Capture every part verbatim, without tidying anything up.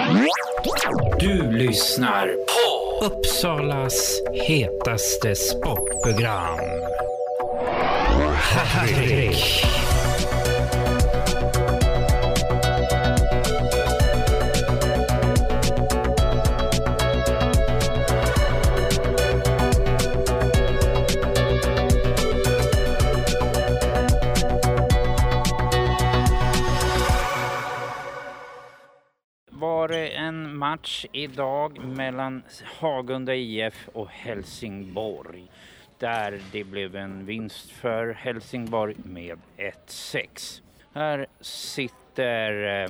Du lyssnar på Uppsalas hetaste sportprogram. Hattrick. Var det en match idag mellan Hagunda I F och Helsingborg där det blev en vinst för Helsingborg med ett sex. Här sitter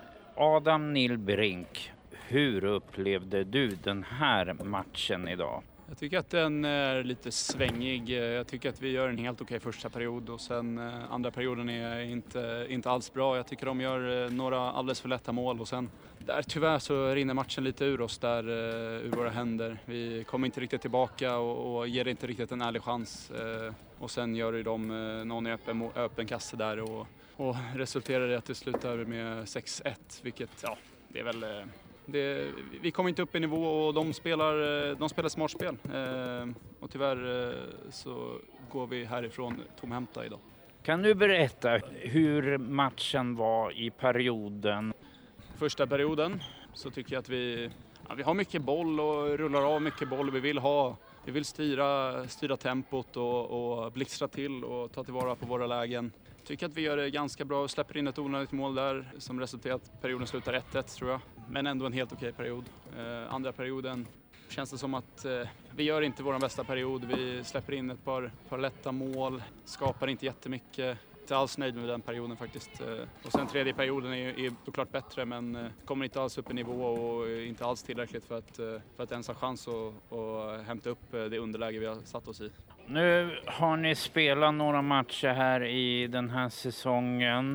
Adam Nilbrink. Hur upplevde du den här matchen idag? Jag tycker att den är lite svängig. Jag tycker att vi gör en helt okej första period och sen andra perioden är inte, inte alls bra. Jag tycker de gör några alldeles för lätta mål och sen där tyvärr så rinner matchen lite ur oss där, ur våra händer. Vi kommer inte riktigt tillbaka och, och ger inte riktigt en ärlig chans. Och sen gör ju de någon i öppen, öppen kasse där och, och resulterar i att det slutar med sex ett, vilket ja, det är väl... Det, vi kommer inte upp i nivå och de spelar, de spelar smart spel. Eh, och tyvärr eh, så går vi härifrån tomhänta idag. Kan du berätta hur matchen var i perioden? Första perioden så tycker jag att vi, ja, vi har mycket boll och rullar av mycket boll. Vi vill, ha, vi vill styra, styra tempot och, och blixtra till och ta tillvara på våra lägen. Jag tycker att vi gör det ganska bra och släpper in ett onödigt mål där som resulterar att perioden slutar ett ett tror jag. Men ändå en helt okej period. Eh, andra perioden känns det som att eh, vi gör inte vår bästa period. Vi släpper in ett par, par lätta mål, skapar inte jättemycket. Inte alls nöjd med den perioden faktiskt. Eh, och sen tredje perioden är, är såklart bättre men eh, kommer inte alls upp i nivå och inte alls tillräckligt för att, eh, för att ens ha chans att, att hämta upp det underläge vi har satt oss i. Nu har ni spelat några matcher här i den här säsongen.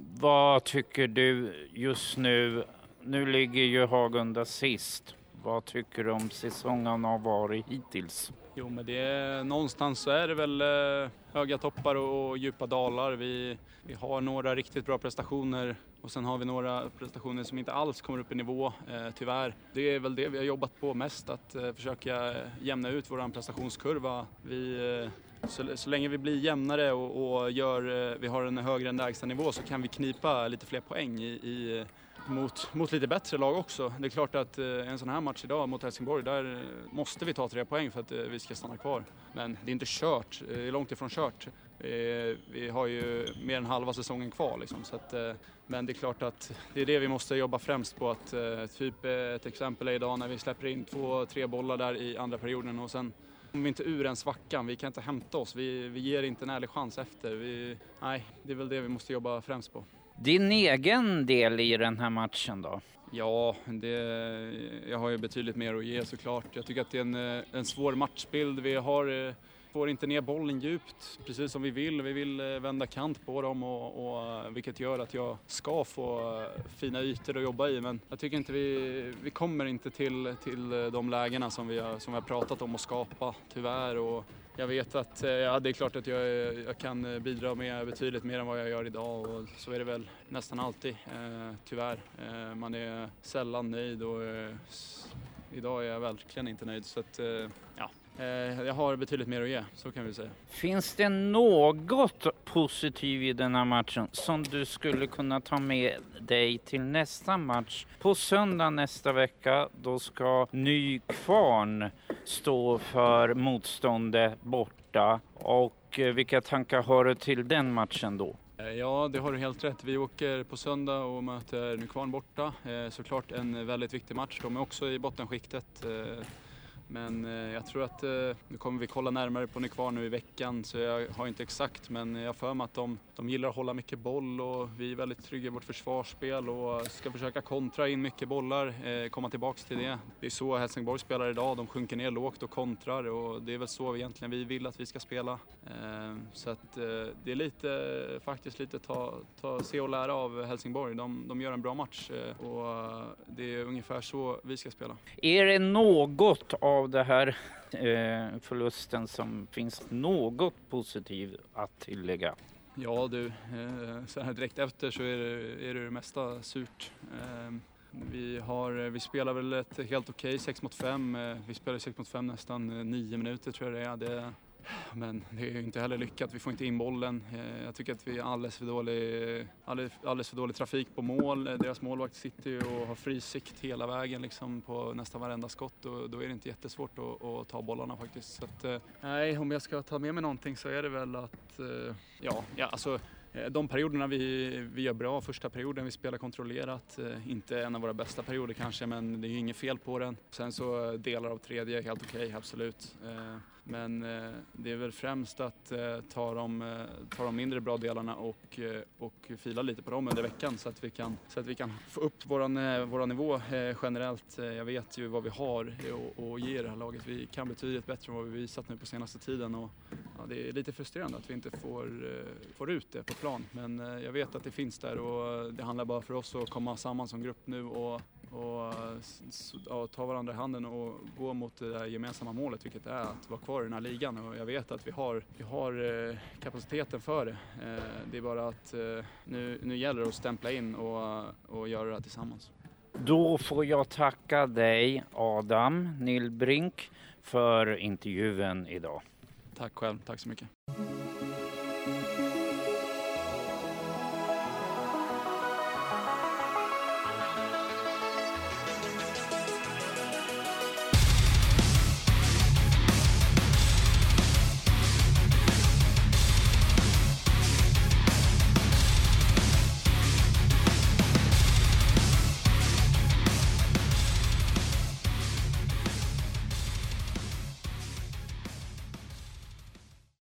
Vad tycker du just nu? Nu ligger ju Hagunda sist. Vad tycker du om säsongen har varit hittills? Jo, men det är, någonstans så är det väl eh, höga toppar och, och djupa dalar. Vi, vi har några riktigt bra prestationer och sen har vi några prestationer som inte alls kommer upp i nivå, eh, tyvärr. Det är väl det vi har jobbat på mest, att eh, försöka jämna ut vår prestationskurva. Vi... Eh, Så, så länge vi blir jämnare och, och gör, vi har en högre än lägsta nivå så kan vi knipa lite fler poäng i, i, mot, mot lite bättre lag också. Det är klart att en sån här match idag mot Helsingborg, där måste vi ta tre poäng för att vi ska stanna kvar. Men det är inte kört, det är långt ifrån kört. Vi, vi har ju mer än halva säsongen kvar liksom, så att, men det är klart att det är det vi måste jobba främst på. Att, typ ett exempel är idag när vi släpper in två, tre bollar där i andra perioden och sen kommer vi inte ur en svackan, vi kan inte hämta oss, vi, vi ger inte en ärlig chans efter. Vi, nej, det är väl det vi måste jobba främst på. Din egen del i den här matchen då? Ja, det, jag har ju betydligt mer att ge såklart. Jag tycker att det är en, en svår matchbild. Vi har, får inte ner bollen djupt, precis som vi vill. Vi vill vända kant på dem, och, och, vilket gör att jag ska få fina ytor att jobba i. Men jag tycker inte vi, vi kommer inte till, till de lägena som vi, har, som vi har pratat om att skapa, tyvärr. Och jag vet att ja, det är klart att jag, jag kan bidra med betydligt mer än vad jag gör idag, och så är det väl nästan alltid, eh, tyvärr. Eh, man är sällan nöjd och eh, idag är jag verkligen inte nöjd, så att, eh, ja. Jag har betydligt mer att ge, så kan vi säga. Finns det något positivt i den här matchen som du skulle kunna ta med dig till nästa match? På söndag nästa vecka, då ska Nykvarn stå för motståndet borta. Och vilka tankar har du till den matchen då? Ja, det har du helt rätt. Vi åker på söndag och möter Nykvarn borta. Såklart en väldigt viktig match. De är också i bottenskiktet. Men jag tror att, nu kommer vi kolla närmare på Nykvarn nu i veckan, så jag har inte exakt, men jag för mig att de, de gillar att hålla mycket boll och vi är väldigt trygga i vårt försvarsspel och ska försöka kontra in mycket bollar, eh, komma tillbaks till det. Det är så Helsingborg spelar idag, de sjunker ner lågt och kontrar, och det är väl så egentligen vi vill att vi ska spela. Eh, så att eh, det är lite, faktiskt lite ta, ta, se och lära av Helsingborg. De, de gör en bra match eh, och det är ungefär så vi ska spela. Är det något av det här eh, förlusten som finns något positivt att tillägga? Ja du, eh, så här direkt efter så är det, är det det mesta surt. Eh, Vi, har, vi spelar väl ett helt okej sex mot fem. Vi spelar sex mot fem nästan nio minuter tror jag det är. Det, men det är ju inte heller lyckat. Vi får inte in bollen. Jag tycker att vi är alldeles för dålig, alldeles, alldeles för dålig trafik på mål. Deras målvakt sitter ju och har fri sikt hela vägen liksom på nästan varenda skott. Och då är det inte jättesvårt att, att ta bollarna faktiskt. Så att, nej, om jag ska ta med mig någonting så är det väl att ja, ja alltså de perioderna vi, vi gör bra, första perioden vi spelar kontrollerat, inte en av våra bästa perioder kanske, men det är ju inget fel på den. Sen så delar av tredje helt okej, absolut. Men det är väl främst att ta de, ta de mindre bra delarna och, och fila lite på dem under veckan så att vi kan, så att vi kan få upp våran, våran nivå generellt. Jag vet ju vad vi har och, och ge det här laget. Vi kan betydligt bättre än vad vi visat nu på senaste tiden. Och, ja, det är lite frustrerande att vi inte får, får ut det på plan. Men jag vet att det finns där och det handlar bara för oss att komma samman som grupp nu och och ja, ta varandra i handen och gå mot det där gemensamma målet, vilket är att vara kvar i den här ligan. Och jag vet att vi har, vi har eh, kapaciteten för det. Eh, det är bara att eh, nu, nu gäller det att stämpla in och, och göra det här tillsammans. Då får jag tacka dig, Adam Nilbrink, för intervjun idag. Tack själv, tack så mycket.